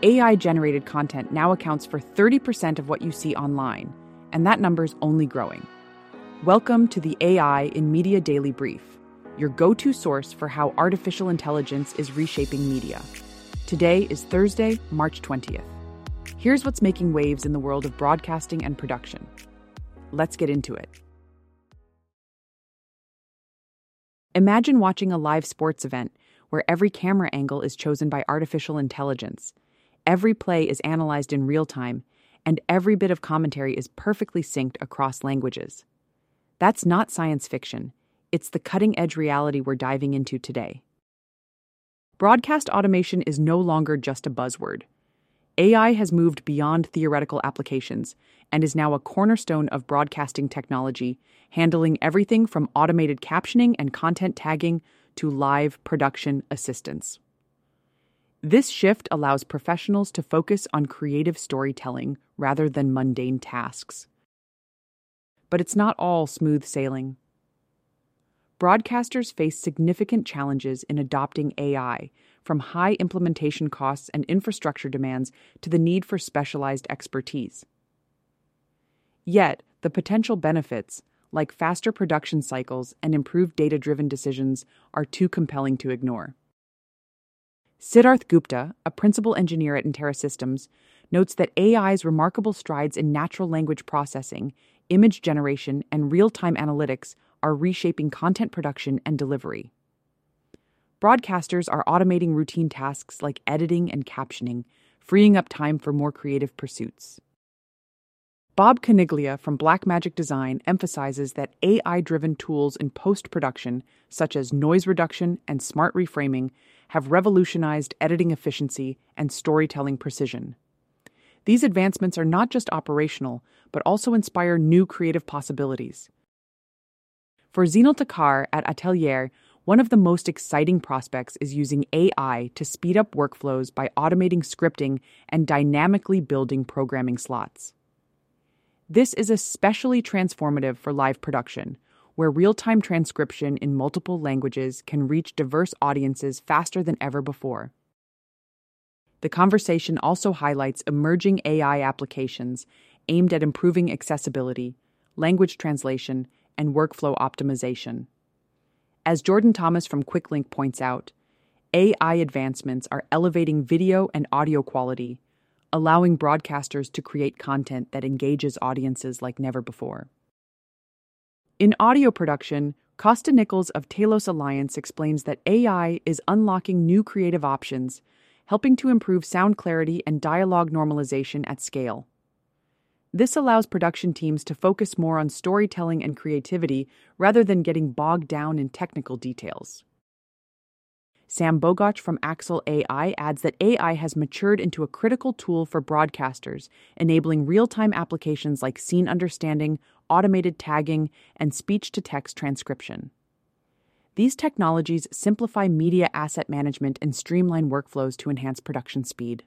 AI-generated content now accounts for 30% of what you see online, and that number's only growing. Welcome to the AI in Media Daily Brief, your go-to source for how artificial intelligence is reshaping media. Today is Thursday, March 20th. Here's what's making waves in the world of broadcasting and production. Let's get into it. Imagine watching a live sports event where every camera angle is chosen by artificial intelligence. Every play is analyzed in real time, and every bit of commentary is perfectly synced across languages. That's not science fiction. It's the cutting-edge reality we're diving into today. Broadcast automation is no longer just a buzzword. AI has moved beyond theoretical applications and is now a cornerstone of broadcasting technology, handling everything from automated captioning and content tagging to live production assistance. This shift allows professionals to focus on creative storytelling rather than mundane tasks. But it's not all smooth sailing. Broadcasters face significant challenges in adopting AI, from high implementation costs and infrastructure demands to the need for specialized expertise. Yet, the potential benefits, like faster production cycles and improved data-driven decisions, are too compelling to ignore. Siddharth Gupta, a principal engineer at InterSystems, notes that AI's remarkable strides in natural language processing, image generation, and real-time analytics are reshaping content production and delivery. Broadcasters are automating routine tasks like editing and captioning, freeing up time for more creative pursuits. Bob Caniglia from Blackmagic Design emphasizes that AI-driven tools in post-production, such as noise reduction and smart reframing, have revolutionized editing efficiency and storytelling precision. These advancements are not just operational, but also inspire new creative possibilities. For Zinal Takar at Atelier, one of the most exciting prospects is using AI to speed up workflows by automating scripting and dynamically building programming slots. This is especially transformative for live production, where real-time transcription in multiple languages can reach diverse audiences faster than ever before. The conversation also highlights emerging AI applications aimed at improving accessibility, language translation, and workflow optimization. As Jordan Thomas from QuickLink points out, AI advancements are elevating video and audio quality, allowing broadcasters to create content that engages audiences like never before. In audio production, Costa Nichols of Talos Alliance explains that AI is unlocking new creative options, helping to improve sound clarity and dialogue normalization at scale. This allows production teams to focus more on storytelling and creativity rather than getting bogged down in technical details. Sam Bogoch from Axel AI adds that AI has matured into a critical tool for broadcasters, enabling real-time applications like scene understanding, automated tagging, and speech-to-text transcription. These technologies simplify media asset management and streamline workflows to enhance production speed.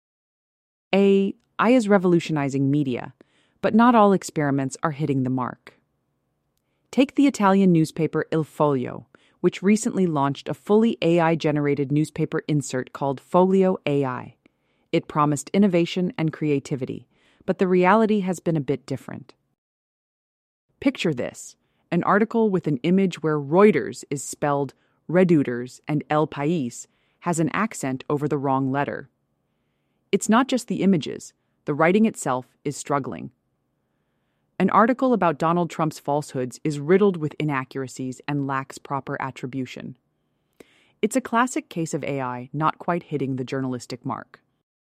AI is revolutionizing media, but not all experiments are hitting the mark. Take the Italian newspaper Il Foglio, which recently launched a fully AI-generated newspaper insert called Foglio AI. It promised innovation and creativity, but the reality has been a bit different. Picture this, an article with an image where Reuters is spelled Reuters and El País has an accent over the wrong letter. It's not just the images, the writing itself is struggling. An article about Donald Trump's falsehoods is riddled with inaccuracies and lacks proper attribution. It's a classic case of AI not quite hitting the journalistic mark.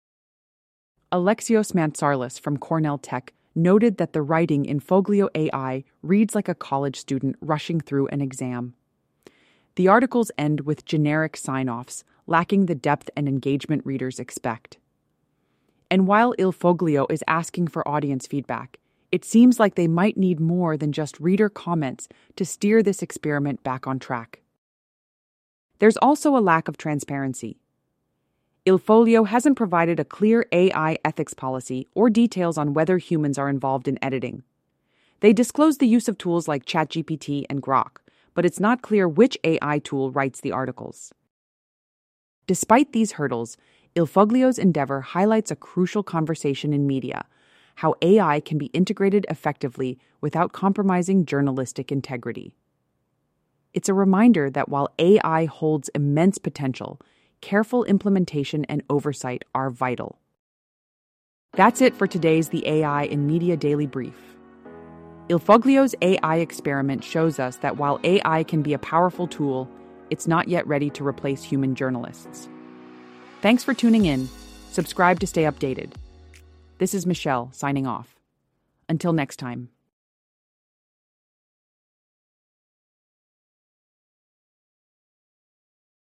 Alexios Mantsarlis from Cornell Tech noted that the writing in Foglio AI reads like a college student rushing through an exam. The articles end with generic sign-offs, lacking the depth and engagement readers expect. And while Il Foglio is asking for audience feedback, it seems like they might need more than just reader comments to steer this experiment back on track. There's also a lack of transparency. Il Foglio hasn't provided a clear AI ethics policy or details on whether humans are involved in editing. They disclose the use of tools like ChatGPT and Grok, but it's not clear which AI tool writes the articles. Despite these hurdles, Il Foglio's endeavor highlights a crucial conversation in media: how AI can be integrated effectively without compromising journalistic integrity. It's a reminder that while AI holds immense potential, careful implementation and oversight are vital. That's it for today's The AI in Media Daily Brief. Il Foglio's AI experiment shows us that while AI can be a powerful tool, it's not yet ready to replace human journalists. Thanks for tuning in. Subscribe to stay updated. This is Michelle signing off. Until next time.